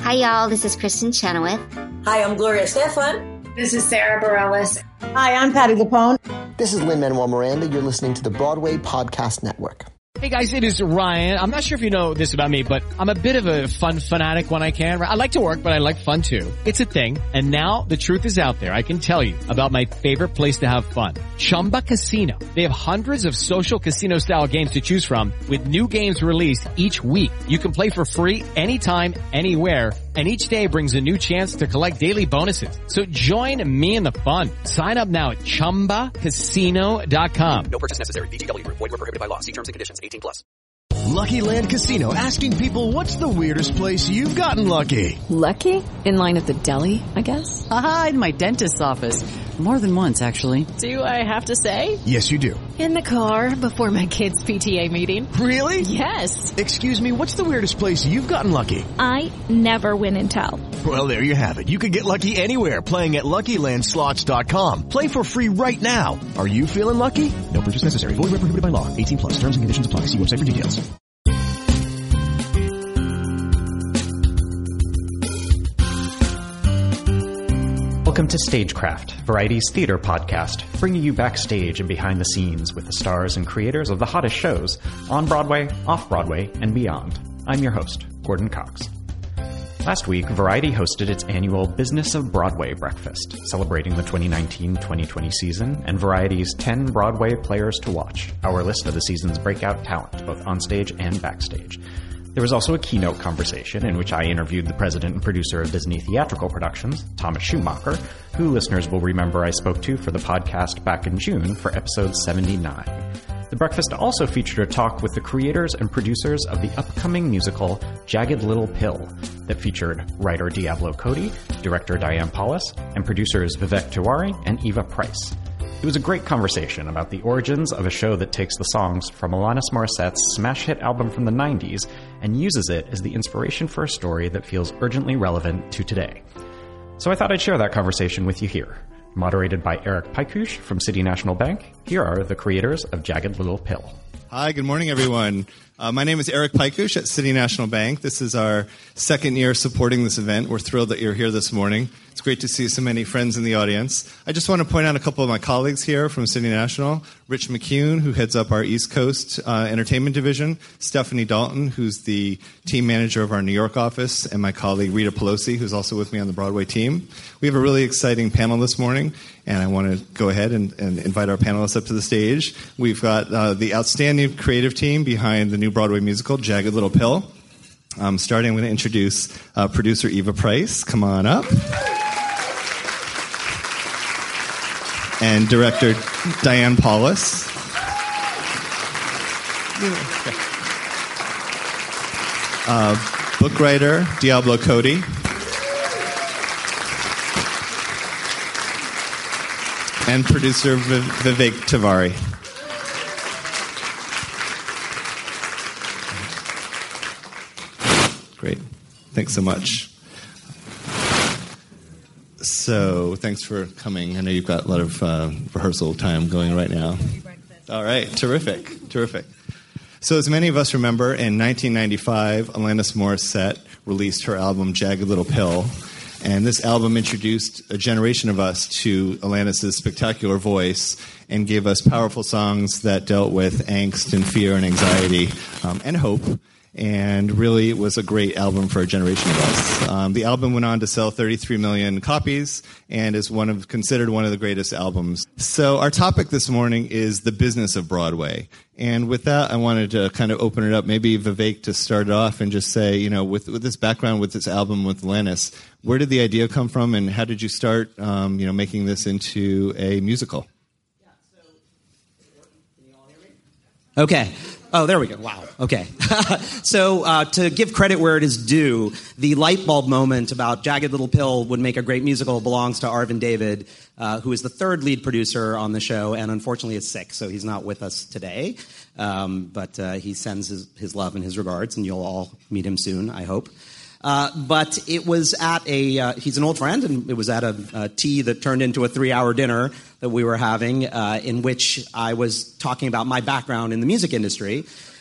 Hi, y'all. This is Kristen Chenoweth. Hi, I'm Gloria Estefan. This is Sarah Bareilles. Hi, I'm Patti LuPone. This is Lin-Manuel Miranda. You're listening to the Broadway Podcast Network. Hey guys, it is Ryan. I'm not sure if you know this about me, but I'm a bit of a fun fanatic when I can. I like to work, but I like fun too. It's a thing. And now the truth is out there. I can tell you about my favorite place to have fun. Chumba Casino. They have hundreds of social casino style games to choose from with new games released each week. You can play for free anytime, anywhere. And each day brings a new chance to collect daily bonuses. So join me in the fun. Sign up now at ChumbaCasino.com. No purchase necessary. VGW. Void where prohibited by law. See terms and conditions. 18+. Lucky Land Casino, asking people, what's the weirdest place you've gotten lucky? Lucky? In line at the deli, I guess? Aha, in my dentist's office. More than once, actually. Do I have to say? Yes, you do. In the car before my kids' PTA meeting. Really? Yes. Excuse me, what's the weirdest place you've gotten lucky? I never win and tell. Well, there you have it. You can get lucky anywhere, playing at LuckyLandSlots.com. Play for free right now. Are you feeling lucky? No purchase necessary. Void where prohibited by law. 18+. Terms and conditions apply. See website for details. Welcome to Stagecraft, Variety's theater podcast, bringing you backstage and behind the scenes with the stars and creators of the hottest shows on Broadway, off-Broadway, and beyond. I'm your host, Gordon Cox. Last week, Variety hosted its annual Business of Broadway breakfast, celebrating the 2019-2020 season and Variety's 10 Broadway players to watch, our list of the season's breakout talent, both onstage and backstage. There was also a keynote conversation in which I interviewed the president and producer of Disney Theatrical Productions, Thomas Schumacher, who listeners will remember I spoke to for the podcast back in June for episode 79. The breakfast also featured a talk with the creators and producers of the upcoming musical Jagged Little Pill that featured writer Diablo Cody, director Diane Paulus, and producers Vivek Tiwari and Eva Price. It was a great conversation about the origins of a show that takes the songs from Alanis Morissette's smash hit album from the 90s and uses it as the inspiration for a story that feels urgently relevant to today. So I thought I'd share that conversation with you here. Moderated by Eric Pikush from City National Bank, here are the creators of Jagged Little Pill. Hi, good morning, everyone. My name is Eric Pikush at City National Bank. This is our second year supporting this event. We're thrilled that you're here this morning. It's great to see so many friends in the audience. I just want to point out a couple of my colleagues here from City National. Rich McCune, who heads up our East Coast Entertainment Division. Stephanie Dalton, who's the team manager of our New York office. And my colleague Rita Pelosi, who's also with me on the Broadway team. We have a really exciting panel this morning, and I want to go ahead and invite our panelists up to the stage. We've got the outstanding creative team behind the new Broadway musical, Jagged Little Pill. Starting, I'm going to introduce producer Eva Price. Come on up. And director Diane Paulus. Book writer Diablo Cody. And producer Vivek Tiwari. Great. Thanks so much. So, thanks for coming. I know you've got a lot of rehearsal time going right now. All right. Terrific. So, as many of us remember, in 1995, Alanis Morissette released her album Jagged Little Pill. And this album introduced a generation of us to Alanis' spectacular voice and gave us powerful songs that dealt with angst and fear and anxiety and hope. And really, it was a great album for a generation of us. The album went on to sell 33 million copies and is considered one of the greatest albums. So our topic this morning is the business of Broadway. And with that, I wanted to kind of open it up, maybe Vivek to start it off and just say, with this background, with this album with Alanis, where did the idea come from and how did you start, making this into a musical? Yeah, can you all hear me? Okay. Oh, there we go. Wow. Okay. So to give credit where it is due, the light bulb moment about Jagged Little Pill would make a great musical belongs to Arvin David, who is the third lead producer on the show and unfortunately is sick, so he's not with us today. But he sends his love and his regards, and you'll all meet him soon, I hope. But it was at he's an old friend, and it was at a tea that turned into a 3-hour dinner that we were having, in which I was talking about my background in the music industry.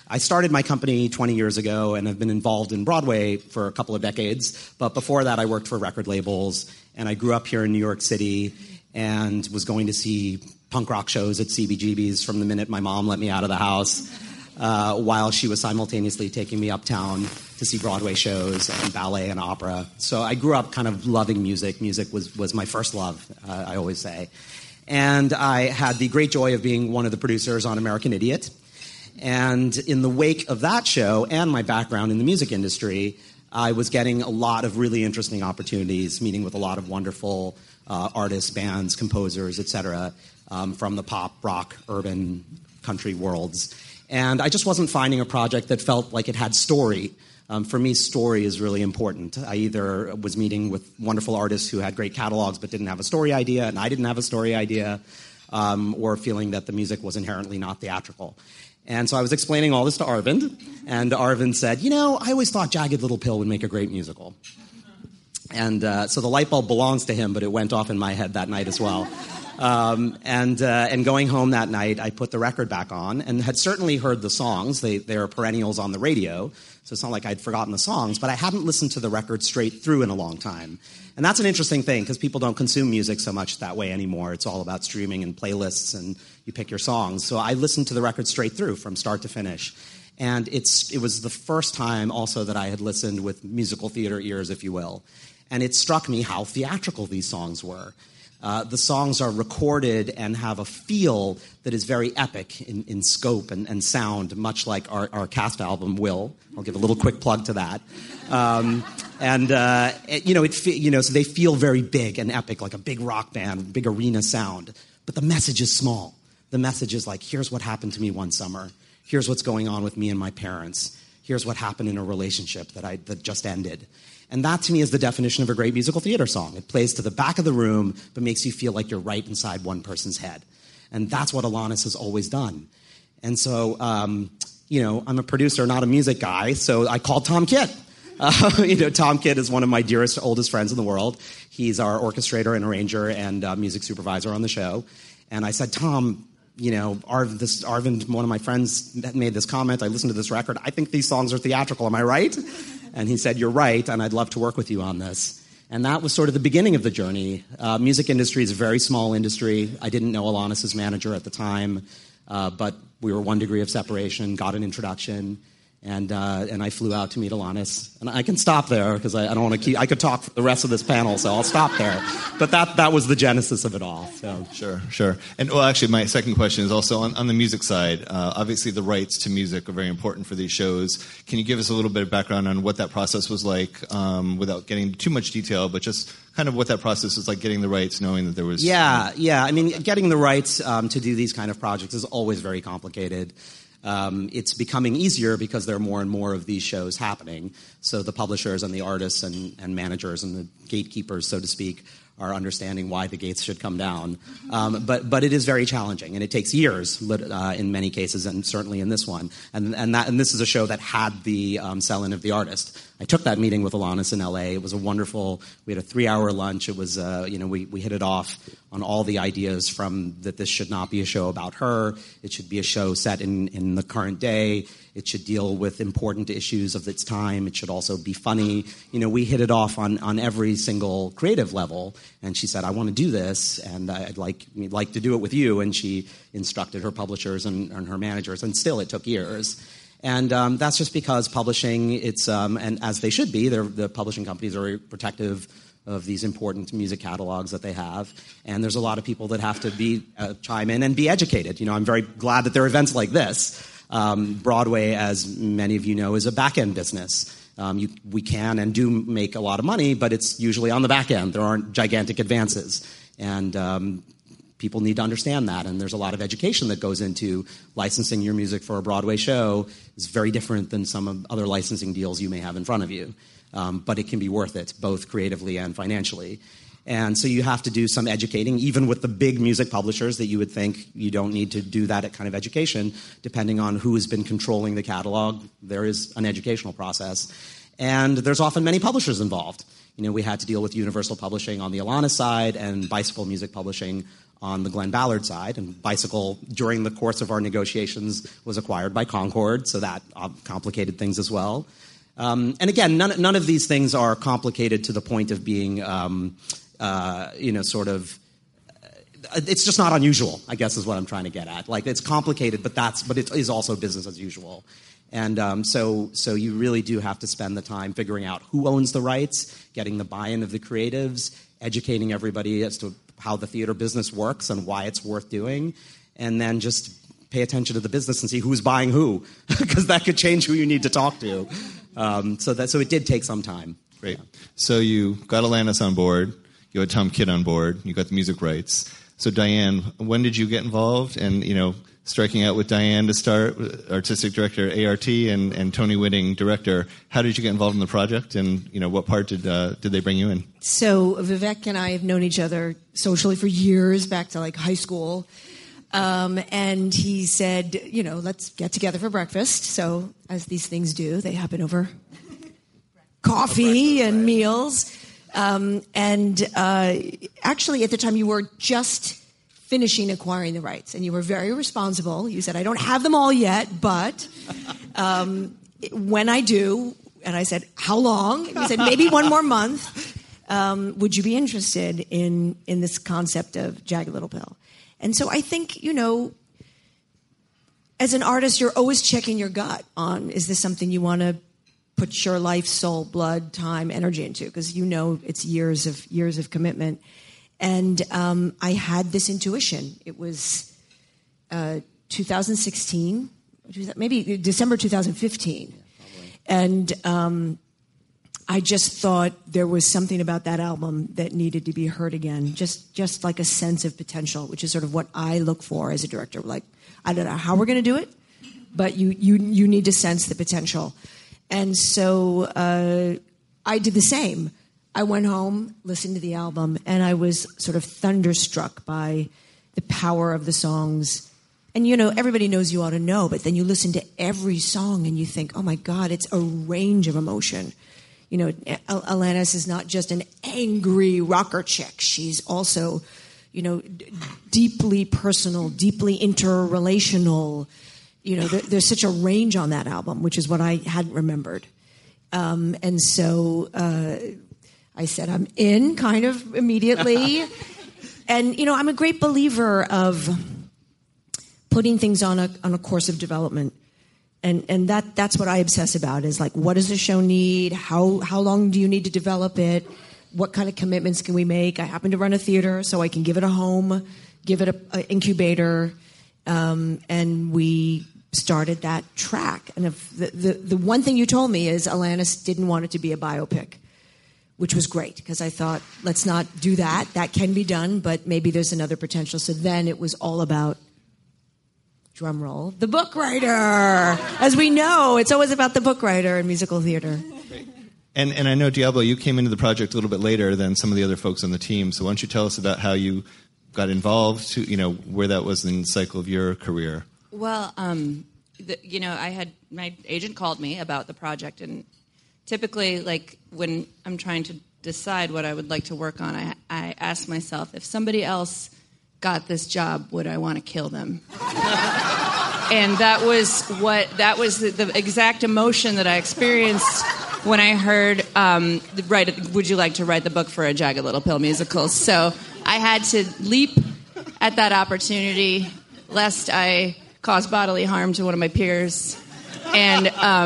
I started my company 20 years ago and have been involved in Broadway for a couple of decades. But before that, I worked for record labels, and I grew up here in New York City and was going to see punk rock shows at CBGB's from the minute my mom let me out of the house, while she was simultaneously taking me uptown to see Broadway shows and ballet and opera. So I grew up kind of loving music. Music was my first love, I always say. And I had the great joy of being one of the producers on American Idiot. And in the wake of that show and my background in the music industry, I was getting a lot of really interesting opportunities, meeting with a lot of wonderful artists, bands, composers, etc., from the pop, rock, urban, country worlds. And I just wasn't finding a project that felt like it had story. For me, story is really important. I either was meeting with wonderful artists who had great catalogs but didn't have a story idea, and I didn't have a story idea, or feeling that the music was inherently not theatrical. And so I was explaining all this to Arvind, and Arvind said, I always thought Jagged Little Pill would make a great musical. And so the light bulb belongs to him, but it went off in my head that night as well. And going home that night, I put the record back on and had certainly heard the songs. They are perennials on the radio, so it's not like I'd forgotten the songs, but I hadn't listened to the record straight through in a long time. And that's an interesting thing, because people don't consume music so much that way anymore. It's all about streaming and playlists, and you pick your songs. So I listened to the record straight through from start to finish. And it was the first time also that I had listened with musical theater ears, if you will. And it struck me how theatrical these songs were. The songs are recorded and have a feel that is very epic in scope and sound, much like our cast album will. I'll give a little quick plug to that. So they feel very big and epic, like a big rock band, big arena sound. But the message is small. The message is like, here's what happened to me one summer. Here's what's going on with me and my parents. Here's what happened in a relationship that just ended. And that, to me, is the definition of a great musical theater song. It plays to the back of the room, but makes you feel like you're right inside one person's head. And that's what Alanis has always done. And so, I'm a producer, not a music guy, so I called Tom Kitt. Tom Kitt is one of my dearest, oldest friends in the world. He's our orchestrator and arranger and music supervisor on the show. And I said, Tom, Arvind, one of my friends, made this comment. I listened to this record. I think these songs are theatrical. Am I right? And he said, you're right, and I'd love to work with you on this. And that was sort of the beginning of the journey. Music industry is a very small industry. I didn't know Alanis' manager at the time, but we were 1 degree of separation, got an introduction, and I flew out to meet Alanis. And I can stop there, because I don't want to I could talk for the rest of this panel, so I'll stop there. But that was the genesis of it all. So. Sure. And actually, my second question is also on the music side. Obviously, the rights to music are very important for these shows. Can you give us a little bit of background on what that process was like, without getting too much detail, but just kind of what that process was like, getting the rights, knowing that there was... Yeah. I mean, getting the rights to do these kind of projects is always very complicated. It's becoming easier because there are more and more of these shows happening. So the publishers and the artists and managers and the gatekeepers, so to speak, are understanding why the gates should come down. But it is very challenging, and it takes years in many cases, and certainly in this one. And this is a show that had the sell-in of the artist. I took that meeting with Alanis in L.A. It was a wonderful. We had a 3-hour lunch. It was we hit it off on all the ideas from that this should not be a show about her. It should be a show set in the current day. It should deal with important issues of its time. It should also be funny. We hit it off on every single creative level. And she said, I want to do this, and I'd like to do it with you. And she instructed her publishers and her managers, and still it took years. And that's just because publishing, and as they should be, the publishing companies are very protective of these important music catalogs that they have. And there's a lot of people that have to chime in and be educated. I'm very glad that there are events like this. Broadway, as many of you know, is a back-end business. We can and do make a lot of money, but it's usually on the back end. There aren't gigantic advances. And people need to understand that, and there's a lot of education that goes into licensing your music for a Broadway show. Is very different than some other licensing deals you may have in front of you. But it can be worth it, both creatively and financially. And so you have to do some educating, even with the big music publishers that you would think you don't need to do that kind of education. Depending on who has been controlling the catalog, there is an educational process. And there's often many publishers involved. we had to deal with Universal Publishing on the Alanis side and Bicycle Music Publishing on the Glenn Ballard side. And Bicycle, during the course of our negotiations, was acquired by Concord, so that complicated things as well. And again, none of these things are complicated to the point of being, it's just not unusual, I guess is what I'm trying to get at. Like, it's complicated, but it is also business as usual. And so you really do have to spend the time figuring out who owns the rights, getting the buy-in of the creatives, educating everybody as to how the theater business works and why it's worth doing, and then just pay attention to the business and see who's buying who, because that could change who you need to talk to. So it did take some time. Great. Yeah. So you got Alanis on board, you had Tom Kidd on board, you got the music rights. So Diane, when did you get involved? And, striking out with Diane to start, artistic director, ART, and Tony Whitting, director. How did you get involved in the project, and what part did they bring you in? So Vivek and I have known each other socially for years, back to like high school, and he said, let's get together for breakfast. So as these things do, they happen over coffee and meals. Actually, at the time, you were just finishing acquiring the rights, and you were very responsible. You said, I don't have them all yet, but when I do, and I said, how long? And you said, maybe one more month. Would you be interested in this concept of Jagged Little Pill? And so I think, as an artist, you're always checking your gut on, is this something you want to put your life, soul, blood, time, energy into? Because it's years of commitment. And I had this intuition. It was 2016, maybe December 2015. And I just thought there was something about that album that needed to be heard again, just like a sense of potential, which is sort of what I look for as a director. Like, I don't know how we're going to do it, but you need to sense the potential. And so I did the same. I went home, listened to the album, and I was sort of thunderstruck by the power of the songs. And, everybody knows You Ought to Know, but then you listen to every song and you think, oh, my God, it's a range of emotion. Alanis is not just an angry rocker chick. She's also, deeply personal, deeply interrelational. There's such a range on that album, which is what I hadn't remembered. And so I said, I'm in kind of immediately. And, I'm a great believer of putting things on a course of development. And that's what I obsess about, is like, what does the show need? How long do you need to develop it? What kind of commitments can we make? I happen to run a theater, so I can give it a home, give it an incubator. And we started that track. And if the one thing you told me is Alanis didn't want it to be a biopic, which was great, because I thought, let's not do that. That can be done, but maybe there's another potential. So then it was all about, drum roll, the book writer. As we know, it's always about the book writer in musical theater. Great. And I know, Diablo, you came into the project a little bit later than some of the other folks on the team. So why don't you tell us about how you got involved, where that was in the cycle of your career? Well, I had, my agent called me about the project, and typically, like, when I'm trying to decide what I would like to work on, I ask myself, if somebody else got this job, would I want to kill them? And that was the exact emotion that I experienced when I heard, would you like to write the book for a Jagged Little Pill musical? So I had to leap at that opportunity, lest I cause bodily harm to one of my peers. And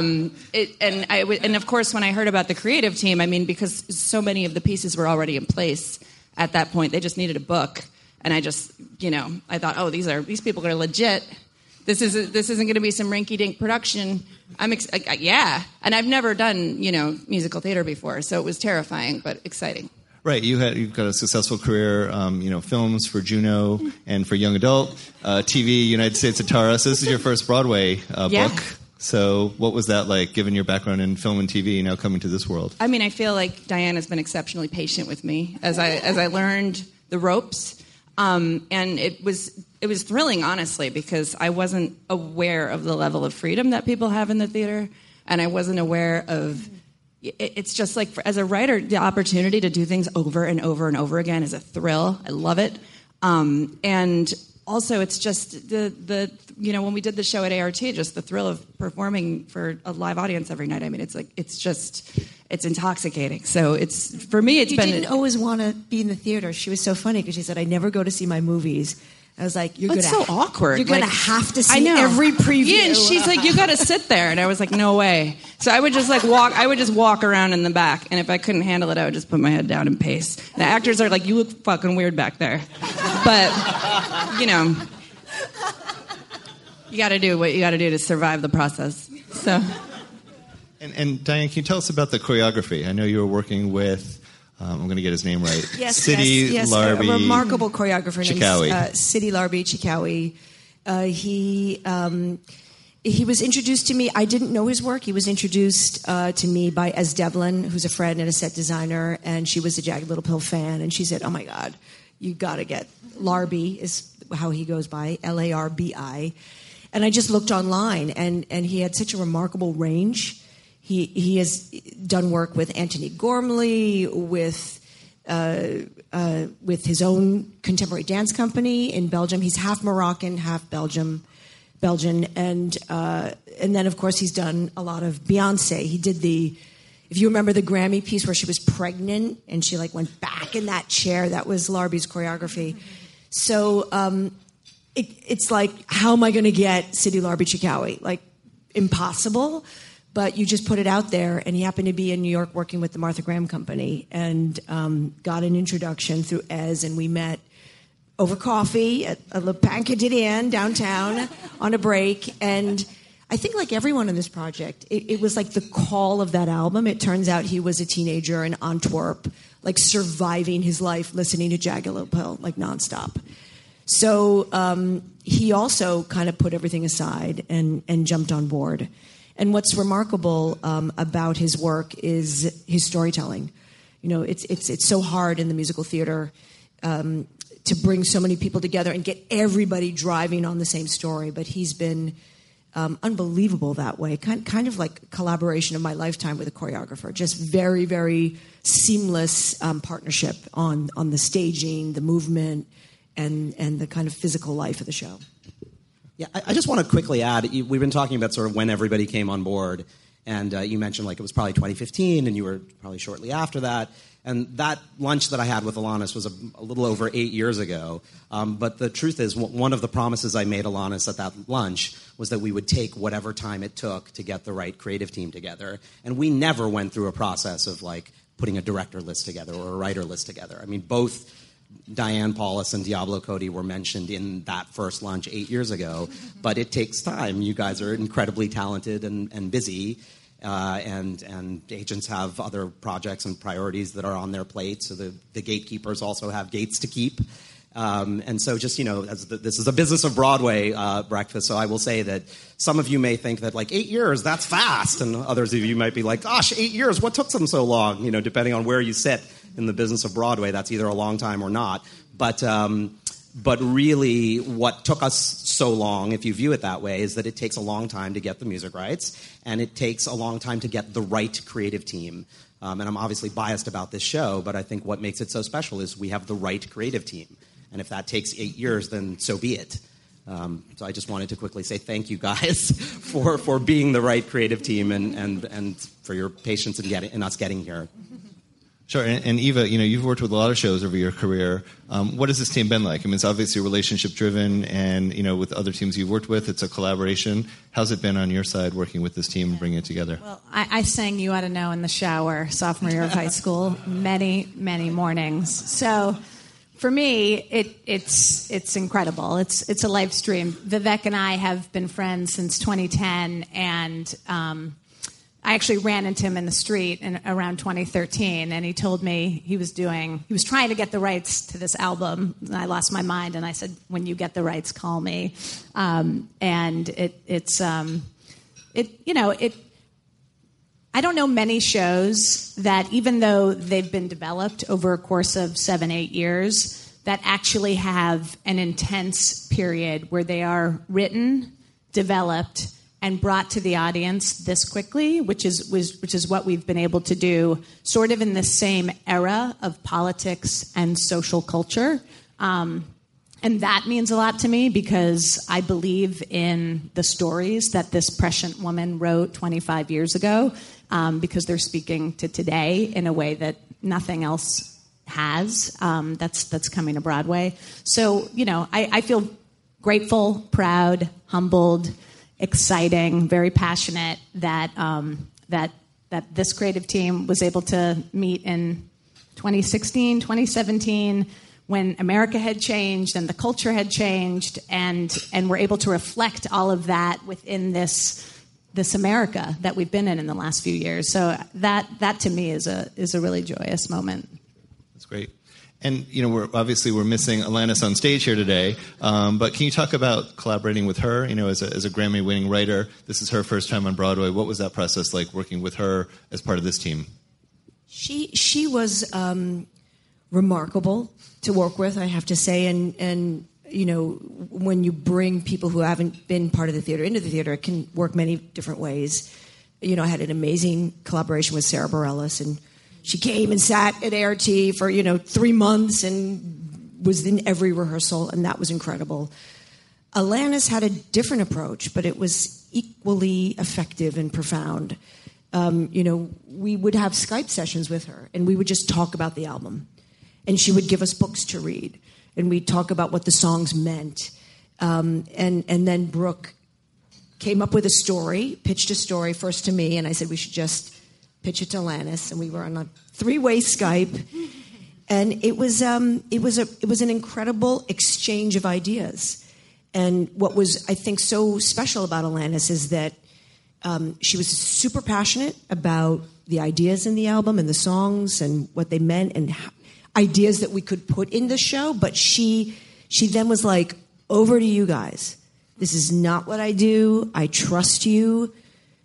of course, when I heard about the creative team, because so many of the pieces were already in place at that point, they just needed a book. And I just, I thought, oh, these people are legit. This isn't going to be some rinky-dink production. Yeah. And I've never done, musical theater before, so it was terrifying but exciting. Right, you've got a successful career, films for Juno and for young adult, TV, United States of Tara. So this is your first Broadway book. So what was that like, given your background in film and TV, now coming to this world? I feel like Diane has been exceptionally patient with me as I learned the ropes. And it was thrilling, honestly, because I wasn't aware of the level of freedom that people have in the theater, and I wasn't aware of, it's just like, as a writer, the opportunity to do things over and over and over again is a thrill. I love it. And also, it's just the when we did the show at ART, just the thrill of performing for a live audience every night. I mean, it's intoxicating. So for me, You didn't always want to be in the theater. She was so funny because she said, I never go to see my movies. I was like, That's so awkward. You're going to have to see every preview. Yeah, and she's like, you got to sit there. And I was like, no way. So I would just walk. I would just walk around in the back. And if I couldn't handle it, I would just put my head down and pace. The actors are like, you look fucking weird back there. But, you got to do what you got to do to survive the process. So. And Diane, can you tell us about the choreography? I know you were working with, I'm going to get his name right, Sidney Larbi. A remarkable choreographer Chikawi. named Sidney Larbi Chikawi. He was introduced to me. I didn't know his work. He was introduced to me by Ez Devlin, who's a friend and a set designer, and she was a Jagged Little Pill fan, and she said, oh my God, you got to get Larbi, is how he goes by, Larbi. And I just looked online, and he had such a remarkable range. He has done work with Antony Gormley, with his own contemporary dance company in Belgium. He's half Moroccan, half Belgian, and then of course he's done a lot of Beyonce. He did if you remember the Grammy piece where she was pregnant and she went back in that chair, that was Larbi's choreography. So it's like, how am I going to get Sidney Larbi Chikawi? Impossible. But you just put it out there, and he happened to be in New York working with the Martha Graham Company, and got an introduction through Ez, and we met over coffee at Le Pain Quotidien downtown on a break. And I think, like everyone in this project, it was like the call of that album. It turns out he was a teenager in Antwerp, surviving his life listening to Jagged Little Pill, nonstop. So he also kind of put everything aside and jumped on board. And what's remarkable about his work is his storytelling. It's so hard in the musical theater to bring so many people together and get everybody driving on the same story. But he's been unbelievable that way. Kind of like collaboration of my lifetime with a choreographer. Just very, very seamless partnership on the staging, the movement, and the kind of physical life of the show. Yeah, I just want to quickly add, we've been talking about sort of when everybody came on board, and you mentioned it was probably 2015, and you were probably shortly after that. And that lunch that I had with Alanis was a little over 8 years ago. But the truth is, one of the promises I made Alanis at that lunch was that we would take whatever time it took to get the right creative team together. And we never went through a process of putting a director list together or a writer list together. I mean, both Diane Paulus and Diablo Cody were mentioned in that first lunch 8 years ago, but it takes time. You guys are incredibly talented and busy, and agents have other projects and priorities that are on their plate, so the gatekeepers also have gates to keep. And so just, this is a business of Broadway breakfast, so I will say that some of you may think that 8 years, that's fast, and others of you might be like, gosh, 8 years, what took them so long? Depending on where you sit in the business of Broadway, that's either a long time or not. But really what took us so long, if you view it that way, is that it takes a long time to get the music rights, and it takes a long time to get the right creative team. And I'm obviously biased about this show, but I think what makes it so special is we have the right creative team. And if that takes 8 years, then so be it. So I just wanted to quickly say thank you guys for being the right creative team and for your patience in us getting here. Sure, and Eva, you've worked with a lot of shows over your career. What has this team been like? I mean, it's obviously relationship-driven, and with other teams you've worked with, it's a collaboration. How's it been on your side working with this team and bringing it together? Well, I sang You Ought to Know in the shower sophomore year of high school many, many mornings. So for me, it's incredible. It's a live stream. Vivek and I have been friends since 2010, and I actually ran into him in the street around 2013, and he told me he was trying to get the rights to this album, and I lost my mind, and I said, when you get the rights, call me. And I don't know many shows that, even though they've been developed over a course of 7-8 years, that actually have an intense period where they are written, developed, and brought to the audience this quickly, which is what we've been able to do sort of in the same era of politics and social culture. And that means a lot to me because I believe in the stories that this prescient woman wrote 25 years ago, because they're speaking to today in a way that nothing else has that's coming to Broadway. So, I feel grateful, proud, humbled, exciting, very passionate that this creative team was able to meet in 2016, 2017, when America had changed and the culture had changed, and we're able to reflect all of that within this America that we've been in the last few years. So that to me is a really joyous moment. That's great. And we're missing Alanis on stage here today. But can you talk about collaborating with her? As a Grammy-winning writer, this is her first time on Broadway. What was that process like working with her as part of this team? She was remarkable to work with, I have to say, and when you bring people who haven't been part of the theater into the theater, it can work many different ways. I had an amazing collaboration with Sarah Bareilles, and she came and sat at ART for 3 months and was in every rehearsal, and that was incredible. Alanis had a different approach, but it was equally effective and profound. We would have Skype sessions with her, and we would just talk about the album. And she would give us books to read, and we'd talk about what the songs meant. And then Brooke came up with a story, pitched a story first to me, and I said we should just pitch it to Alanis. And we were on a 3-way Skype, and it was an incredible exchange of ideas. And what was, I think, so special about Alanis is that she was super passionate about the ideas in the album and the songs and what they meant and ideas that we could put in the show, but she then was like, over to you guys. This is not what I do. I trust you.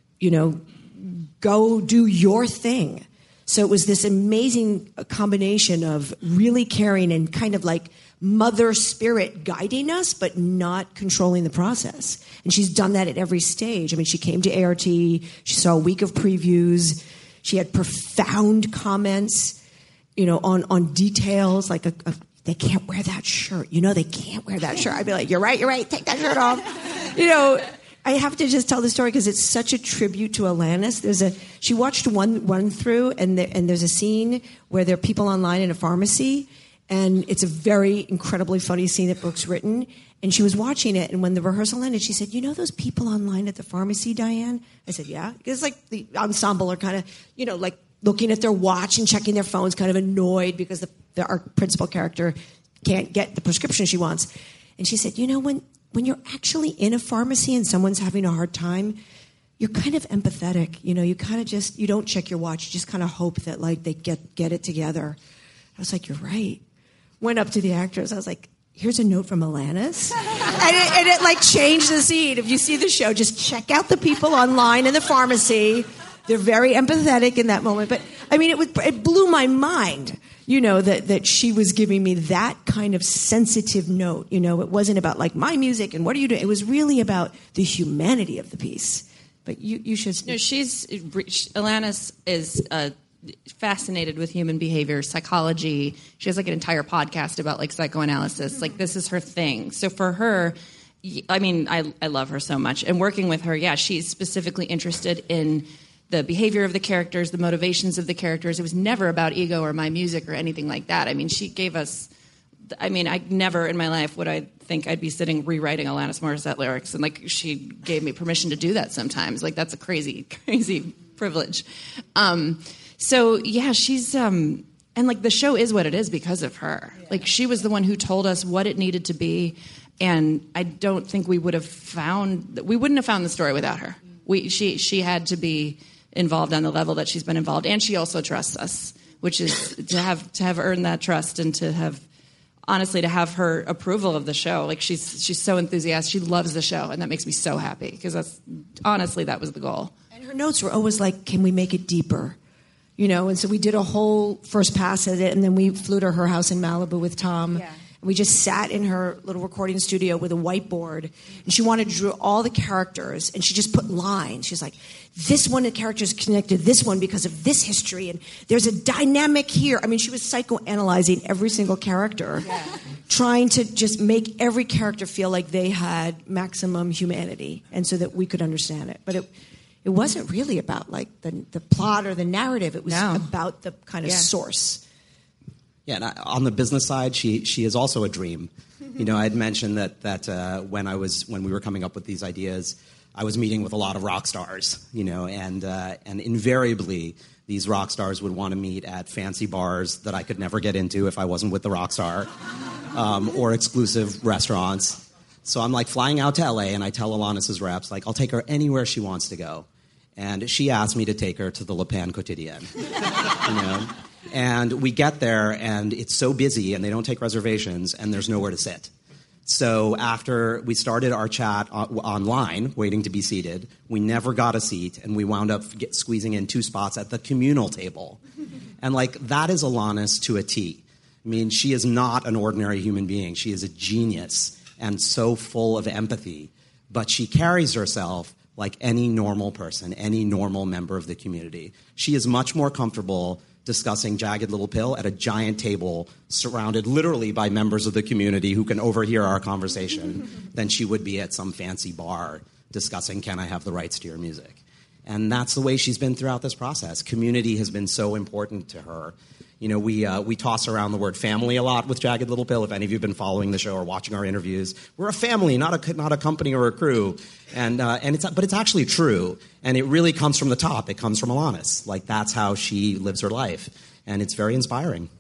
Go do your thing. So it was this amazing combination of really caring and kind of like mother spirit guiding us, but not controlling the process. And she's done that at every stage. I mean, she came to ART. She saw a week of previews. She had profound comments on details, like they can't wear that shirt. They can't wear that shirt. I'd be like, you're right, take that shirt off. I have to just tell the story because it's such a tribute to Alanis. She watched one through, and there's a scene where there are people online in a pharmacy, and it's a very incredibly funny scene that Brooke's written. And she was watching it, and when the rehearsal ended, she said, those people online at the pharmacy, Diane? I said, yeah. Because like the ensemble are kind of, like looking at their watch and checking their phones, kind of annoyed because our principal character can't get the prescription she wants. And she said, when you're actually in a pharmacy and someone's having a hard time, you're kind of empathetic. You kind of just, you don't check your watch. You just kind of hope that like they get it together. I was like, you're right. Went up to the actors. I was like, here's a note from Alanis. and it like changed the scene. If you see the show, just check out the people online in the pharmacy. They're very empathetic in that moment. But, I mean, it blew my mind, that she was giving me that kind of sensitive note. It wasn't about, like, my music and what are you doing. It was really about the humanity of the piece. But you should... No, Alanis is fascinated with human behavior, psychology. She has, like, an entire podcast about, like, psychoanalysis. Like, this is her thing. So for her... I mean, I love her so much. And working with her, yeah, she's specifically interested in the behavior of the characters, the motivations of the characters. It was never about ego or my music or anything like that. I mean, she gave us... I mean, I never in my life would I think I'd be sitting rewriting Alanis Morissette lyrics. And, like, she gave me permission to do that sometimes. Like, that's a crazy, crazy privilege. So, yeah, she's... and, like, the show is what it is because of her. Yeah. Like, she was the one who told us what it needed to be. And I don't think we wouldn't have found the story without her. She had to be involved on the level that she's been involved, and she also trusts us, which is to have earned that trust and to have her approval of the show. Like she's so enthusiastic. She loves the show, and that makes me so happy because that was the goal. And her notes were always like, "Can we make it deeper?" And so we did a whole first pass at it, and then we flew to her house in Malibu with Tom. Yeah. And we just sat in her little recording studio with a whiteboard, and she wanted to draw all the characters, and she just put lines. She's like, this one of the characters connected to this one because of this history, and there's a dynamic here. I mean, she was psychoanalyzing every single character, trying to just make every character feel like they had maximum humanity, and so that we could understand it. But it wasn't really about like the plot or the narrative. It was about the kind of source. Yeah, and on the business side, she is also a dream. You know, I had mentioned that when we were coming up with these ideas, I was meeting with a lot of rock stars. You know, and invariably these rock stars would want to meet at fancy bars that I could never get into if I wasn't with the rock star, or exclusive restaurants. So I'm like flying out to LA, and I tell Alanis' reps, like, I'll take her anywhere she wants to go. And she asked me to take her to the Le Pan Quotidien. You know? And we get there, and it's so busy, and they don't take reservations, and there's nowhere to sit. So after we started our chat online, waiting to be seated, we never got a seat, and we wound up squeezing in 2 spots at the communal table. And, like, that is Alanis to a T. I mean, she is not an ordinary human being. She is a genius and so full of empathy. But she carries herself like any normal person, any normal member of the community. She is much more comfortable discussing Jagged Little Pill at a giant table surrounded literally by members of the community who can overhear our conversation than she would be at some fancy bar discussing, can I have the rights to your music? And that's the way she's been throughout this process. Community has been so important to her. You know, we toss around the word family a lot with Jagged Little Pill. If any of you have been following the show or watching our interviews, we're a family, not a company or a crew. But it's actually true, and it really comes from the top. It comes from Alanis. Like, that's how she lives her life, and it's very inspiring.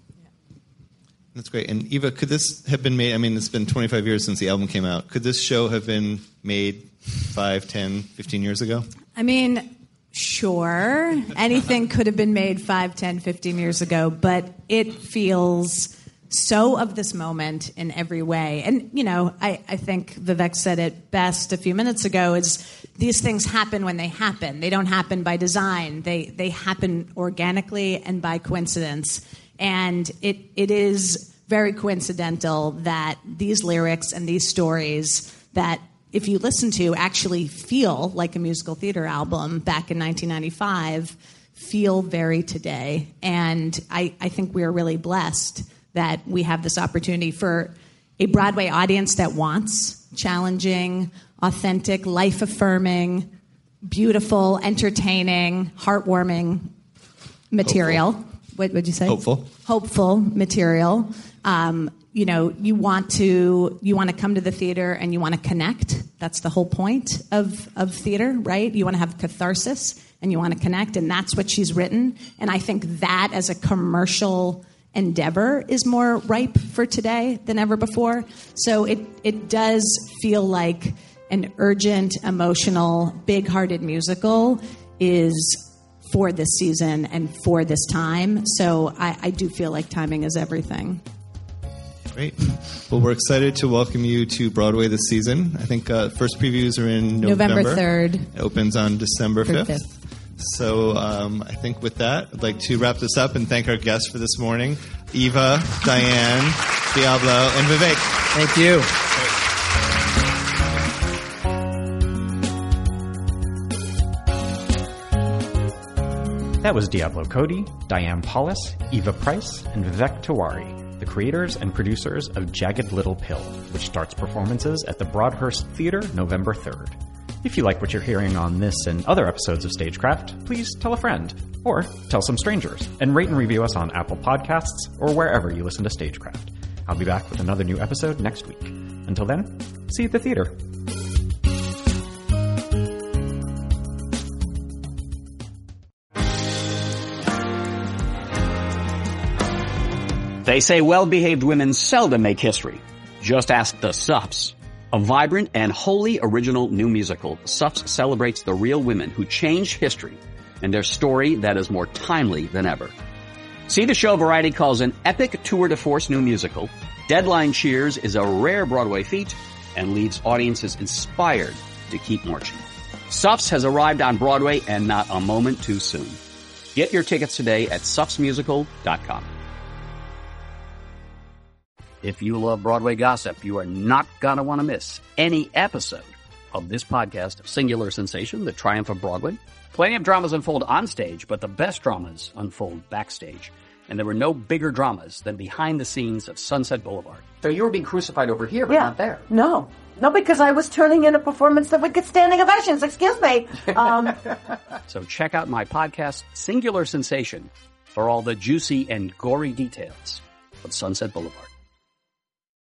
That's great. And Eva, could this have been made? I mean, it's been 25 years since the album came out. Could this show have been made 5, 10, 15 years ago? I mean, sure, anything could have been made 5, 10, 15 years ago, but it feels so of this moment in every way. And, you know, I think Vivek said it best a few minutes ago, is these things happen when they happen. They don't happen by design. They happen organically and by coincidence. And it is very coincidental that these lyrics and these stories that, if you listen to, actually feel like a musical theater album back in 1995, feel very today. And I think we're really blessed that we have this opportunity for a Broadway audience that wants challenging, authentic, life-affirming, beautiful, entertaining, heartwarming material. Hopeful. What would you say? Hopeful material. You know, you want to come to the theater and you want to connect. That's the whole point of theater, right? You want to have catharsis and you want to connect, and that's what she's written. And I think that as a commercial endeavor is more ripe for today than ever before. So it does feel like an urgent, emotional, big-hearted musical is for this season and for this time. So I do feel like timing is everything. Great. Well, we're excited to welcome you to Broadway this season. I think first previews are in November 3rd. It opens on December 5th. 5th. So I think with that, I'd like to wrap this up and thank our guests for this morning, Eva, Diane, Diablo, and Vivek. Thank you. That was Diablo Cody, Diane Paulus, Eva Price, and Vivek Tiwari, the creators and producers of Jagged Little Pill, which starts performances at the Broadhurst Theater November 3rd. If you like what you're hearing on this and other episodes of Stagecraft, please tell a friend, or tell some strangers, and rate and review us on Apple Podcasts or wherever you listen to Stagecraft. I'll be back with another new episode next week. Until then, see you at the theater. They say well-behaved women seldom make history. Just ask the Suffs. A vibrant and wholly original new musical, Suffs celebrates the real women who changed history and their story that is more timely than ever. See the show Variety calls an epic tour de force new musical. Deadline cheers is a rare Broadway feat and leaves audiences inspired to keep marching. Suffs has arrived on Broadway and not a moment too soon. Get your tickets today at suffsmusical.com. If you love Broadway gossip, you are not going to want to miss any episode of this podcast of Singular Sensation, The Triumph of Broadway. Plenty of dramas unfold on stage, but the best dramas unfold backstage. And there were no bigger dramas than behind the scenes of Sunset Boulevard. So you were being crucified over here, but not there. No, because I was turning in a performance that would get standing ovations. Excuse me. So check out my podcast, Singular Sensation, for all the juicy and gory details of Sunset Boulevard.